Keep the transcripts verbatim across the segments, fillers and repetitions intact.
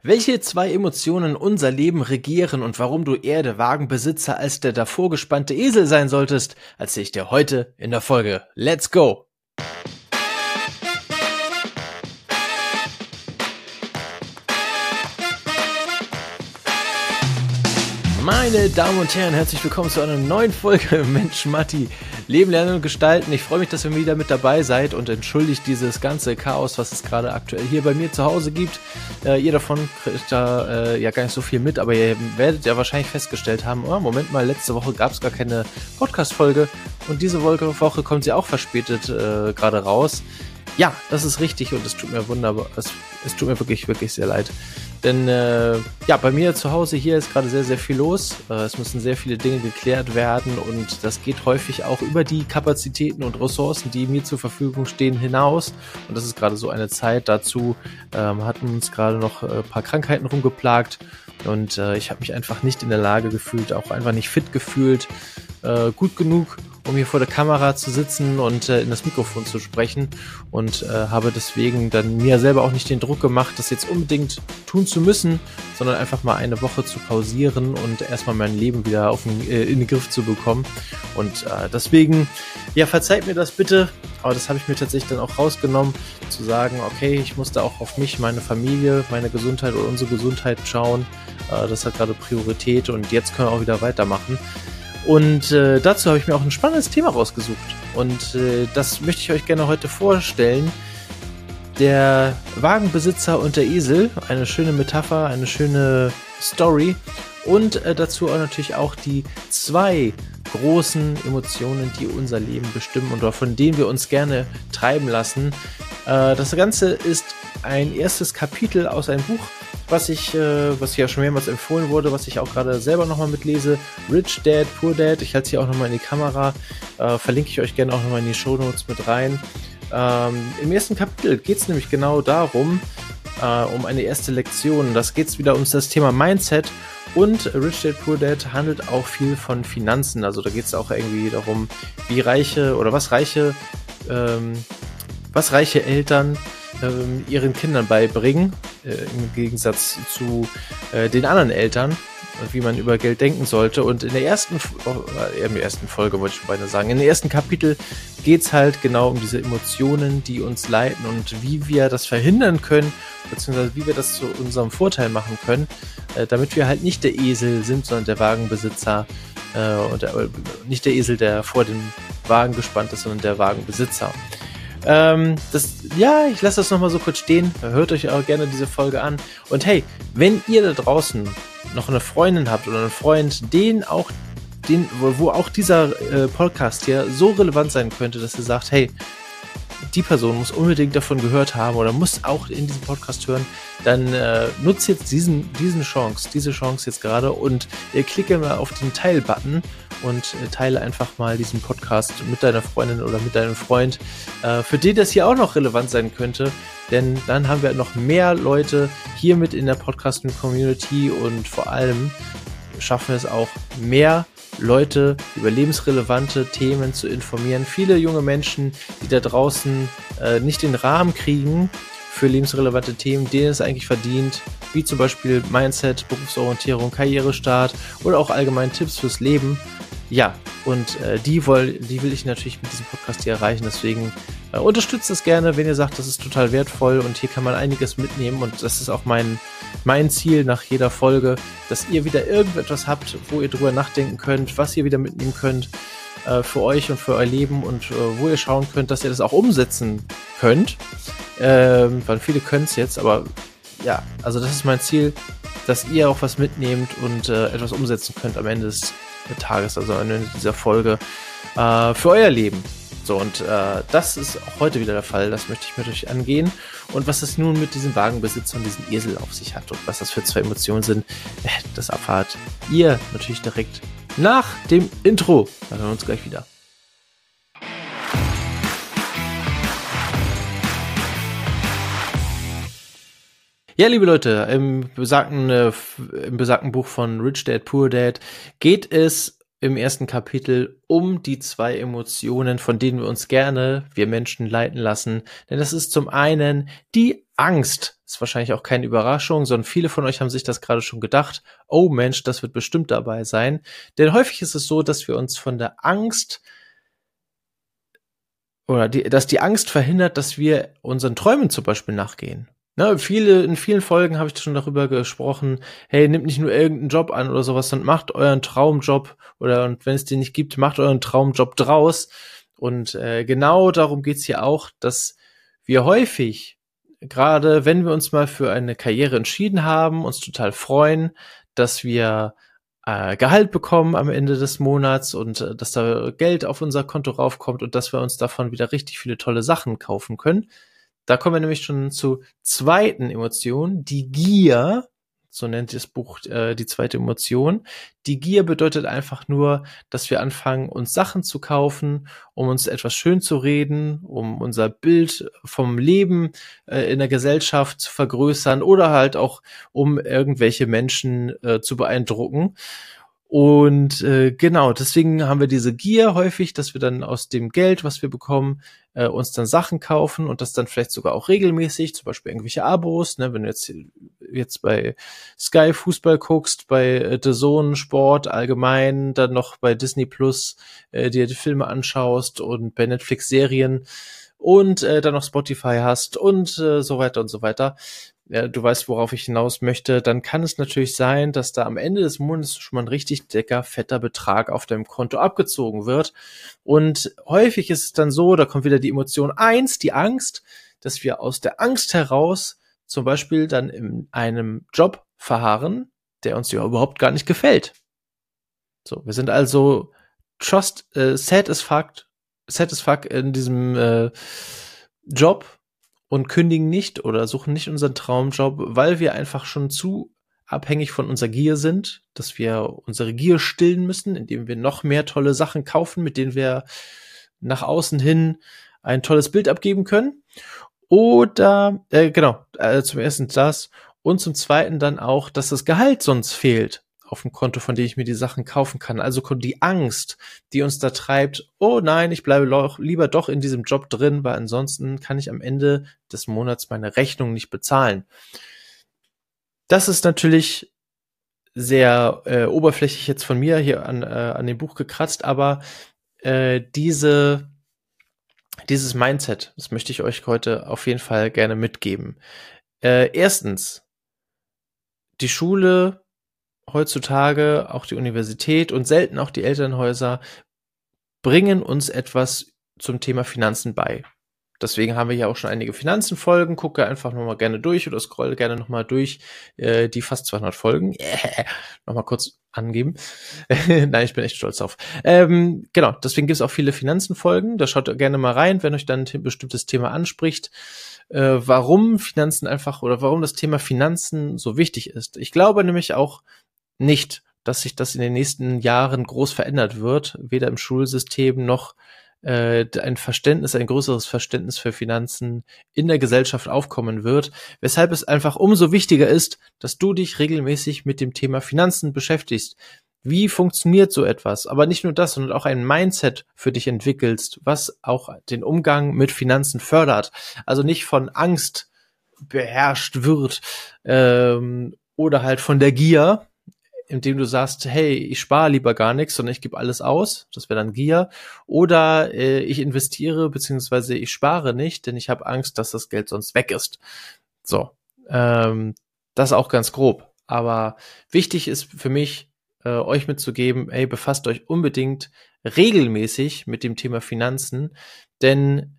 Welche zwei Emotionen unser Leben regieren und warum du eher der Wagenbesitzer als der davor gespannte Esel sein solltest, erzähle ich dir heute in der Folge. Let's go! Meine Damen und Herren, herzlich willkommen zu einer neuen Folge Mensch Matti, Leben, Lernen und Gestalten. Ich freue mich, dass ihr wieder mit dabei seid und entschuldigt dieses ganze Chaos, was es gerade aktuell hier bei mir zu Hause gibt. Äh, ihr davon kriegt da äh, ja gar nicht so viel mit, aber ihr werdet ja wahrscheinlich festgestellt haben, oh, Moment mal, letzte Woche gab es gar keine Podcast-Folge und diese Woche kommt sie auch verspätet äh, gerade raus. Ja, das ist richtig und es tut mir wunderbar, es, es tut mir wirklich, wirklich sehr leid. Denn äh, ja, bei mir zu Hause hier ist gerade sehr, sehr viel los. Äh, es müssen sehr viele Dinge geklärt werden und das geht häufig auch über die Kapazitäten und Ressourcen, die mir zur Verfügung stehen, hinaus. Und das ist gerade so eine Zeit. Dazu ähm, hatten uns gerade noch äh, ein paar Krankheiten rumgeplagt und äh, ich habe mich einfach nicht in der Lage gefühlt, auch einfach nicht fit gefühlt, äh, gut genug, um hier vor der Kamera zu sitzen und äh, in das Mikrofon zu sprechen und äh, habe deswegen dann mir selber auch nicht den Druck gemacht, das jetzt unbedingt tun zu müssen, sondern einfach mal eine Woche zu pausieren und erstmal mein Leben wieder auf den, äh, in den Griff zu bekommen. Und äh, deswegen, ja, verzeiht mir das bitte, aber das habe ich mir tatsächlich dann auch rausgenommen, zu sagen, okay, ich musste auch auf mich, meine Familie, meine Gesundheit oder unsere Gesundheit schauen. Äh, das hat gerade Priorität und jetzt können wir auch wieder weitermachen. Und äh, dazu habe ich mir auch ein spannendes Thema rausgesucht. Und äh, das möchte ich euch gerne heute vorstellen. Der Wagenbesitzer und der Esel. Eine schöne Metapher, eine schöne Story. Und äh, dazu auch natürlich auch die zwei großen Emotionen, die unser Leben bestimmen und von denen wir uns gerne treiben lassen. Äh, das Ganze ist ein erstes Kapitel aus einem Buch, was ich, äh, was ja schon mehrmals empfohlen wurde, was ich auch gerade selber nochmal mitlese. Rich Dad, Poor Dad. Ich halte es hier auch nochmal in die Kamera. Äh, verlinke ich euch gerne auch nochmal in die Shownotes mit rein. Ähm, Im ersten Kapitel geht es nämlich genau darum, äh, um eine erste Lektion. Das geht es wieder um das Thema Mindset. Und Rich Dad, Poor Dad handelt auch viel von Finanzen. Also da geht es auch irgendwie darum, wie reiche oder was reiche, ähm, was reiche Eltern ähm, ihren Kindern beibringen, äh, im Gegensatz zu äh, den anderen Eltern, wie man über Geld denken sollte. Und in der ersten, äh, in der ersten Folge wollte ich schon beinahe sagen, in dem ersten Kapitel geht's halt genau um diese Emotionen, die uns leiten und wie wir das verhindern können, beziehungsweise wie wir das zu unserem Vorteil machen können, äh, damit wir halt nicht der Esel sind, sondern der Wagenbesitzer, äh, und der, äh, nicht der Esel, der vor dem Wagen gespannt ist, sondern der Wagenbesitzer. Ähm, das, ja, ich lasse das nochmal so kurz stehen. Hört euch auch gerne diese Folge an. Und hey, wenn ihr da draußen noch eine Freundin habt oder einen Freund, den auch, den, wo, wo auch dieser äh, Podcast hier so relevant sein könnte, dass ihr sagt, hey, die Person muss unbedingt davon gehört haben oder muss auch in diesem Podcast hören, dann äh, nutzt jetzt diesen, diesen Chance, diese Chance jetzt gerade und äh, klicke mal auf den Teil-Button und äh, teile einfach mal diesen Podcast mit deiner Freundin oder mit deinem Freund, äh, für den das hier auch noch relevant sein könnte, denn dann haben wir noch mehr Leute hier mit in der Podcasting-Community und vor allem schaffen wir es auch, mehr Leute über lebensrelevante Themen zu informieren. Viele junge Menschen, die da draußen äh, nicht den Rahmen kriegen für lebensrelevante Themen, denen es eigentlich verdient, wie zum Beispiel Mindset, Berufsorientierung, Karrierestart oder auch allgemein Tipps fürs Leben. Ja, und äh, die, woll, die will ich natürlich mit diesem Podcast hier erreichen, deswegen äh, unterstützt es gerne, wenn ihr sagt, das ist total wertvoll und hier kann man einiges mitnehmen und das ist auch mein, mein Ziel nach jeder Folge, dass ihr wieder irgendetwas habt, wo ihr drüber nachdenken könnt, was ihr wieder mitnehmen könnt äh, für euch und für euer Leben und äh, wo ihr schauen könnt, dass ihr das auch umsetzen könnt, ähm, weil viele können es jetzt, aber ja, also das ist mein Ziel, dass ihr auch was mitnehmt und äh, etwas umsetzen könnt am Ende des Tages, also am Ende dieser Folge, äh, für euer Leben. So, und äh, das ist auch heute wieder der Fall, das möchte ich mit euch angehen. Und was es nun mit diesem Wagenbesitzer und diesem Esel auf sich hat und was das für zwei Emotionen sind, äh, das erfahrt ihr natürlich direkt nach dem Intro. Dann hören wir uns gleich wieder. Ja, liebe Leute, im besagten, äh, im besagten Buch von Rich Dad, Poor Dad geht es im ersten Kapitel um die zwei Emotionen, von denen wir uns gerne, wir Menschen, leiten lassen. Denn das ist zum einen die Angst. Ist wahrscheinlich auch keine Überraschung, sondern viele von euch haben sich das gerade schon gedacht. Oh Mensch, das wird bestimmt dabei sein. Denn häufig ist es so, dass wir uns von der Angst oder die, dass die Angst verhindert, dass wir unseren Träumen zum Beispiel nachgehen. Ne, viele, in vielen Folgen habe ich schon darüber gesprochen, hey, nehmt nicht nur irgendeinen Job an oder sowas, sondern macht euren Traumjob oder, und wenn es den nicht gibt, macht euren Traumjob draus. Und äh, genau darum geht's hier auch, dass wir häufig, gerade wenn wir uns mal für eine Karriere entschieden haben, uns total freuen, dass wir äh, Gehalt bekommen am Ende des Monats und äh, dass da Geld auf unser Konto raufkommt und dass wir uns davon wieder richtig viele tolle Sachen kaufen können. Da kommen wir nämlich schon zur zweiten Emotion, die Gier, so nennt das Buch äh, die zweite Emotion. Die Gier bedeutet einfach nur, dass wir anfangen, uns Sachen zu kaufen, um uns etwas schön zu reden, um unser Bild vom Leben äh, in der Gesellschaft zu vergrößern oder halt auch, um irgendwelche Menschen äh, zu beeindrucken. Und äh, genau, deswegen haben wir diese Gier häufig, dass wir dann aus dem Geld, was wir bekommen, äh, uns dann Sachen kaufen und das dann vielleicht sogar auch regelmäßig, zum Beispiel irgendwelche Abos, ne, wenn du jetzt jetzt bei Sky Fußball guckst, bei äh, D A Z N Sport allgemein, dann noch bei Disney Plus äh, dir die Filme anschaust und bei Netflix Serien und äh, dann noch Spotify hast und äh, so weiter und so weiter. Ja, du weißt, worauf ich hinaus möchte, dann kann es natürlich sein, dass da am Ende des Monats schon mal ein richtig dicker, fetter Betrag auf deinem Konto abgezogen wird. Und häufig ist es dann so, da kommt wieder die Emotion eins, die Angst, dass wir aus der Angst heraus zum Beispiel dann in einem Job verharren, der uns ja überhaupt gar nicht gefällt. So, wir sind also trust, äh, sad as fuck, sad as fuck in diesem äh, Job, und kündigen nicht oder suchen nicht unseren Traumjob, weil wir einfach schon zu abhängig von unserer Gier sind, dass wir unsere Gier stillen müssen, indem wir noch mehr tolle Sachen kaufen, mit denen wir nach außen hin ein tolles Bild abgeben können. Oder, äh, genau, äh, zum ersten das und zum zweiten dann auch, dass das Gehalt sonst fehlt auf dem Konto, von dem ich mir die Sachen kaufen kann. Also die Angst, die uns da treibt, oh nein, ich bleibe lo- lieber doch in diesem Job drin, weil ansonsten kann ich am Ende des Monats meine Rechnung nicht bezahlen. Das ist natürlich sehr äh, oberflächlich jetzt von mir hier an, äh, an dem Buch gekratzt, aber äh, diese dieses Mindset, das möchte ich euch heute auf jeden Fall gerne mitgeben. Äh, erstens, die Schule heutzutage, auch die Universität und selten auch die Elternhäuser bringen uns etwas zum Thema Finanzen bei. Deswegen haben wir hier auch schon einige Finanzenfolgen. Gucke einfach nochmal gerne durch oder scroll gerne nochmal durch äh, die fast zweihundert Folgen. Yeah. Nochmal kurz angeben. Nein, ich bin echt stolz drauf. Ähm, genau, deswegen gibt es auch viele Finanzenfolgen. Da schaut gerne mal rein, wenn euch dann ein bestimmtes Thema anspricht. Äh, warum Finanzen einfach oder warum das Thema Finanzen so wichtig ist. Ich glaube nämlich auch nicht, dass sich das in den nächsten Jahren groß verändert wird, weder im Schulsystem noch äh, ein Verständnis, ein größeres Verständnis für Finanzen in der Gesellschaft aufkommen wird, weshalb es einfach umso wichtiger ist, dass du dich regelmäßig mit dem Thema Finanzen beschäftigst. Wie funktioniert so etwas? Aber nicht nur das, sondern auch ein Mindset für dich entwickelst, was auch den Umgang mit Finanzen fördert. Also nicht von Angst beherrscht wird ähm, oder halt von der Gier, indem du sagst, hey, ich spare lieber gar nichts, sondern ich gebe alles aus, das wäre dann Gier, oder äh, ich investiere beziehungsweise ich spare nicht, denn ich habe Angst, dass das Geld sonst weg ist. So, ähm, das auch ganz grob. Aber wichtig ist für mich, äh, euch mitzugeben, ey, befasst euch unbedingt regelmäßig mit dem Thema Finanzen, denn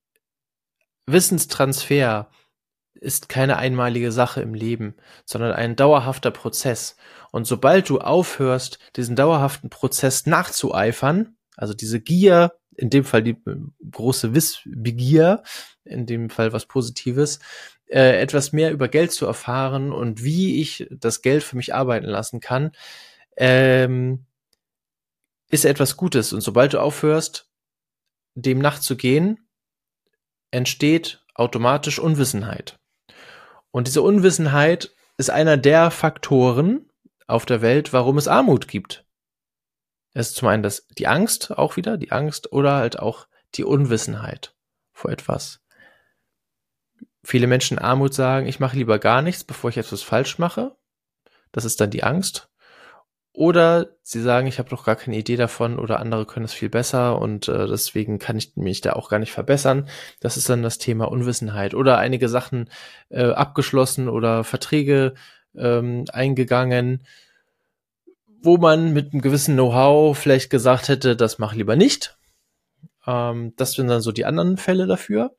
Wissenstransfer ist keine einmalige Sache im Leben, sondern ein dauerhafter Prozess. Und sobald du aufhörst, diesen dauerhaften Prozess nachzueifern, also diese Gier, in dem Fall die große Wissbegier, in dem Fall was Positives, äh, etwas mehr über Geld zu erfahren und wie ich das Geld für mich arbeiten lassen kann, ähm, ist etwas Gutes. Und sobald du aufhörst, dem nachzugehen, entsteht automatisch Unwissenheit. Und diese Unwissenheit ist einer der Faktoren auf der Welt, warum es Armut gibt. Es ist zum einen das, die Angst auch wieder, die Angst oder halt auch die Unwissenheit vor etwas. Viele Menschen in Armut sagen, ich mache lieber gar nichts, bevor ich etwas falsch mache. Das ist dann die Angst. Oder sie sagen, ich habe doch gar keine Idee davon oder andere können es viel besser und äh, deswegen kann ich mich da auch gar nicht verbessern. Das ist dann das Thema Unwissenheit. Oder einige Sachen äh, abgeschlossen oder Verträge ähm, eingegangen, wo man mit einem gewissen Know-how vielleicht gesagt hätte, das mach lieber nicht. Ähm, das sind dann so die anderen Fälle dafür.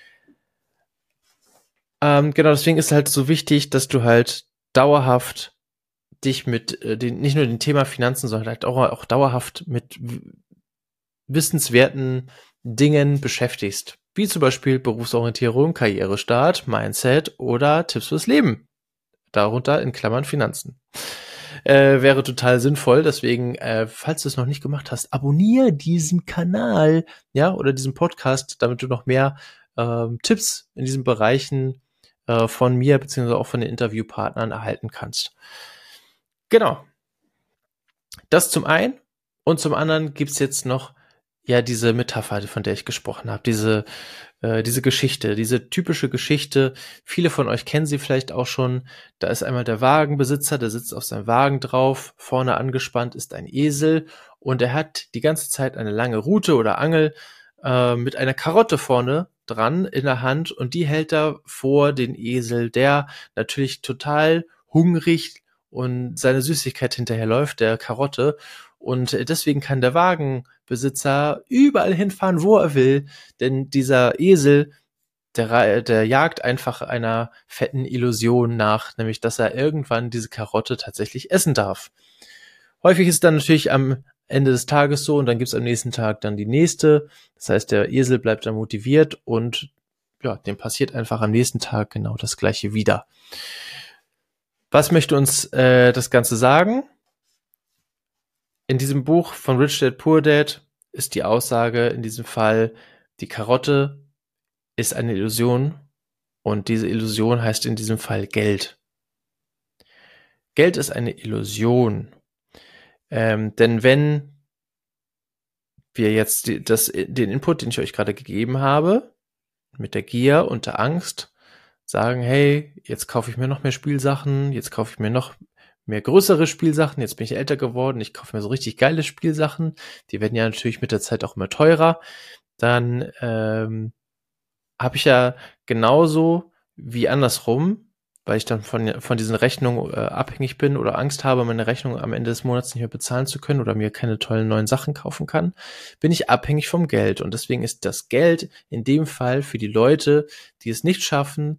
Ähm, genau, deswegen ist halt so wichtig, dass du halt dauerhaft dich mit äh, den, nicht nur dem Thema Finanzen, sondern halt auch, auch dauerhaft mit w- wissenswerten Dingen beschäftigst. Wie zum Beispiel Berufsorientierung, Karrierestart, Mindset oder Tipps fürs Leben. Darunter in Klammern Finanzen. Äh, wäre total sinnvoll, deswegen, äh, falls du es noch nicht gemacht hast, abonniere diesen Kanal, ja, oder diesen Podcast, damit du noch mehr ähm, Tipps in diesen Bereichen äh, von mir, beziehungsweise auch von den Interviewpartnern erhalten kannst. Genau. Das zum einen. Und zum anderen gibt's jetzt noch ja diese Metapher, von der ich gesprochen habe, diese äh, diese Geschichte, diese typische Geschichte. Viele von euch kennen sie vielleicht auch schon. Da ist einmal der Wagenbesitzer, der sitzt auf seinem Wagen drauf. Vorne angespannt ist ein Esel und er hat die ganze Zeit eine lange Rute oder Angel äh, mit einer Karotte vorne dran in der Hand und die hält er vor den Esel, der natürlich total hungrig und seine Süßigkeit hinterherläuft, der Karotte. Und deswegen kann der Wagenbesitzer überall hinfahren, wo er will, denn dieser Esel, der, der jagt einfach einer fetten Illusion nach, nämlich dass er irgendwann diese Karotte tatsächlich essen darf. Häufig ist es dann natürlich am Ende des Tages so und dann gibt's am nächsten Tag dann die nächste. Das heißt, der Esel bleibt dann motiviert und ja, dem passiert einfach am nächsten Tag genau das Gleiche wieder. Was möchte uns äh, das Ganze sagen? In diesem Buch von Rich Dad Poor Dad ist die Aussage in diesem Fall, die Karotte ist eine Illusion und diese Illusion heißt in diesem Fall Geld. Geld ist eine Illusion. Ähm, denn wenn wir jetzt die, das, den Input, den ich euch gerade gegeben habe, mit der Gier und der Angst, sagen, hey, jetzt kaufe ich mir noch mehr Spielsachen, jetzt kaufe ich mir noch mehr größere Spielsachen, jetzt bin ich älter geworden, ich kaufe mir so richtig geile Spielsachen, die werden ja natürlich mit der Zeit auch immer teurer, dann ähm, habe ich ja genauso wie andersrum, weil ich dann von, von diesen Rechnungen äh, abhängig bin oder Angst habe, meine Rechnung am Ende des Monats nicht mehr bezahlen zu können oder mir keine tollen neuen Sachen kaufen kann, bin ich abhängig vom Geld. Und deswegen ist das Geld in dem Fall für die Leute, die es nicht schaffen,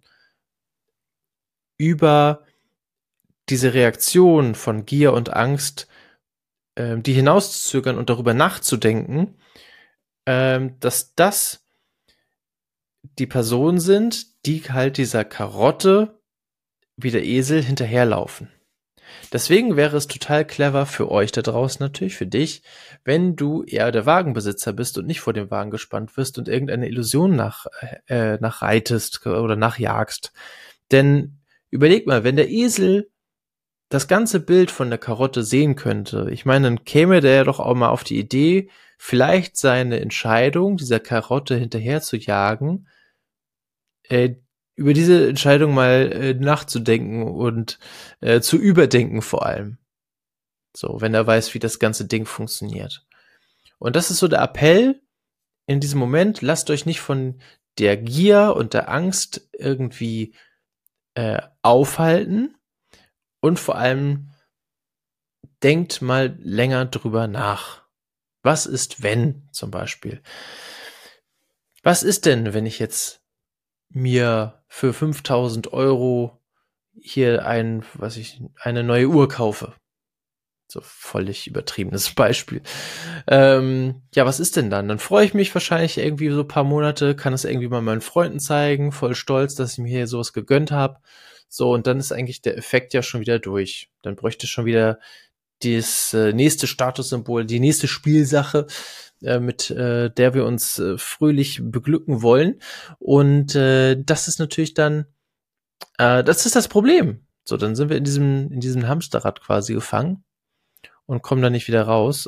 über diese Reaktion von Gier und Angst, ähm, die hinauszuzögern und darüber nachzudenken, ähm, dass das die Personen sind, die halt dieser Karotte wie der Esel hinterherlaufen. Deswegen wäre es total clever für euch da draußen natürlich, für dich, wenn du eher der Wagenbesitzer bist und nicht vor dem Wagen gespannt wirst und irgendeine Illusion nach, äh, nachreitest oder nachjagst. Denn überleg mal, wenn der Esel das ganze Bild von der Karotte sehen könnte, ich meine, dann käme der ja doch auch mal auf die Idee, vielleicht seine Entscheidung, dieser Karotte hinterher zu jagen, äh, über diese Entscheidung mal äh, nachzudenken und äh, zu überdenken vor allem. So, wenn er weiß, wie das ganze Ding funktioniert. Und das ist so der Appell in diesem Moment, lasst euch nicht von der Gier und der Angst irgendwie äh, aufhalten und vor allem denkt mal länger drüber nach. Was ist, wenn zum Beispiel? Was ist denn, wenn ich jetzt mir für fünftausend Euro hier ein, was ich, eine neue Uhr kaufe? So völlig übertriebenes Beispiel. Ähm, ja, was ist denn dann? Dann freue ich mich wahrscheinlich irgendwie so ein paar Monate, kann es irgendwie mal meinen Freunden zeigen, voll stolz, dass ich mir hier sowas gegönnt habe. So, und dann ist eigentlich der Effekt ja schon wieder durch. Dann bräuchte schon wieder das äh, nächste Statussymbol, die nächste Spielsache, äh, mit äh, der wir uns äh, fröhlich beglücken wollen. Und äh, das ist natürlich dann, äh, das ist das Problem. So, dann sind wir in diesem, in diesem Hamsterrad quasi gefangen und kommen da nicht wieder raus.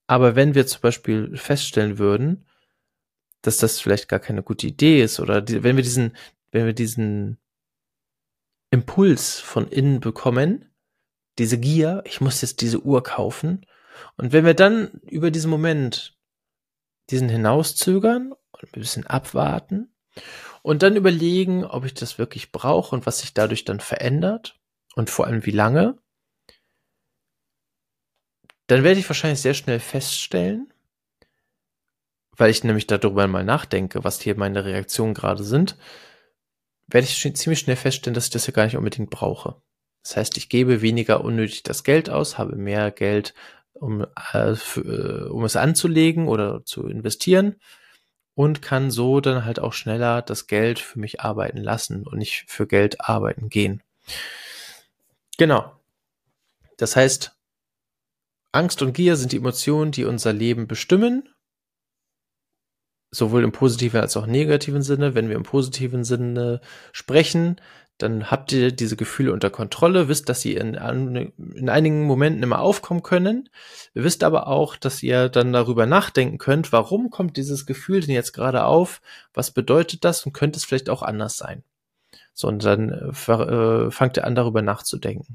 Aber wenn wir zum Beispiel feststellen würden, dass das vielleicht gar keine gute Idee ist oder die, wenn wir diesen, wenn wir diesen Impuls von innen bekommen, diese Gier, ich muss jetzt diese Uhr kaufen, und wenn wir dann über diesen Moment diesen hinauszögern und ein bisschen abwarten und dann überlegen, ob ich das wirklich brauche und was sich dadurch dann verändert und vor allem wie lange, dann werde ich wahrscheinlich sehr schnell feststellen, weil ich nämlich darüber mal nachdenke, was hier meine Reaktionen gerade sind, werde ich schon ziemlich schnell feststellen, dass ich das ja gar nicht unbedingt brauche. Das heißt, ich gebe weniger unnötig das Geld aus, habe mehr Geld, um, äh, für, um es anzulegen oder zu investieren und kann so dann halt auch schneller das Geld für mich arbeiten lassen und nicht für Geld arbeiten gehen. Genau. Das heißt, Angst und Gier sind die Emotionen, die unser Leben bestimmen, sowohl im positiven als auch negativen Sinne. Wenn wir im positiven Sinne sprechen, dann habt ihr diese Gefühle unter Kontrolle, wisst, dass sie in, in einigen Momenten immer aufkommen können. Ihr wisst aber auch, dass ihr dann darüber nachdenken könnt, warum kommt dieses Gefühl denn jetzt gerade auf? Was bedeutet das? Und könnte es vielleicht auch anders sein? So, und dann äh, fangt ihr an, darüber nachzudenken.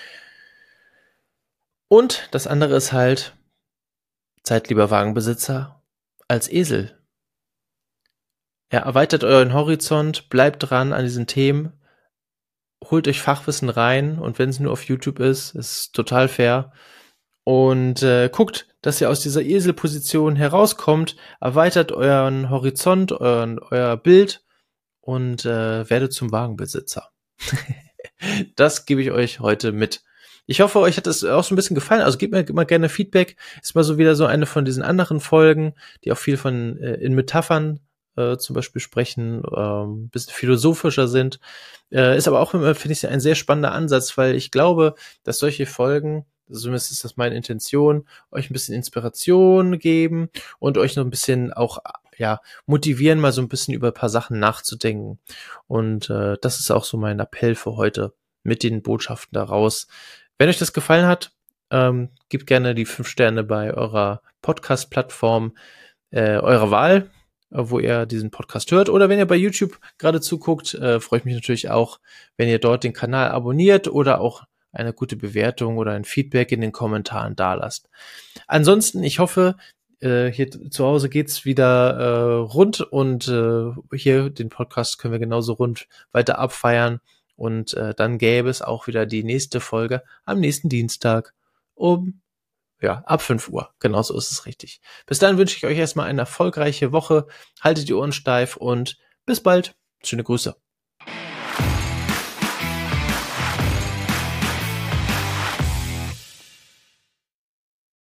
Und das andere ist halt, seid lieber Wagenbesitzer als Esel. Ja, erweitert euren Horizont, bleibt dran an diesen Themen, holt euch Fachwissen rein und wenn es nur auf YouTube ist, ist total fair. Und äh, guckt, dass ihr aus dieser Eselposition herauskommt, erweitert euren Horizont, euren, euer Bild und äh, werdet zum Wagenbesitzer. Das gebe ich euch heute mit. Ich hoffe, euch hat es auch so ein bisschen gefallen. Also gebt mir immer gerne Feedback. Ist mal so wieder so eine von diesen anderen Folgen, die auch viel von äh, in Metaphern äh, zum Beispiel sprechen, ähm, ein bisschen philosophischer sind. Äh, ist aber auch immer, finde ich, ein sehr spannender Ansatz, weil ich glaube, dass solche Folgen, zumindest ist das meine Intention, euch ein bisschen Inspiration geben und euch noch ein bisschen auch ja motivieren, mal so ein bisschen über ein paar Sachen nachzudenken. Und äh, das ist auch so mein Appell für heute mit den Botschaften daraus. Wenn euch das gefallen hat, ähm, gebt gerne die fünf Sterne bei eurer Podcast-Plattform äh, eurer Wahl, äh, wo ihr diesen Podcast hört. Oder wenn ihr bei YouTube gerade zuguckt, äh, freue ich mich natürlich auch, wenn ihr dort den Kanal abonniert oder auch eine gute Bewertung oder ein Feedback in den Kommentaren dalasst. Ansonsten, ich hoffe, äh, hier zu Hause geht's wieder äh, rund und äh, hier den Podcast können wir genauso rund weiter abfeiern. Und äh, dann gäbe es auch wieder die nächste Folge am nächsten Dienstag um, ja, ab fünf Uhr. Genau so ist es richtig. Bis dann wünsche ich euch erstmal eine erfolgreiche Woche. Haltet die Ohren steif und bis bald. Schöne Grüße.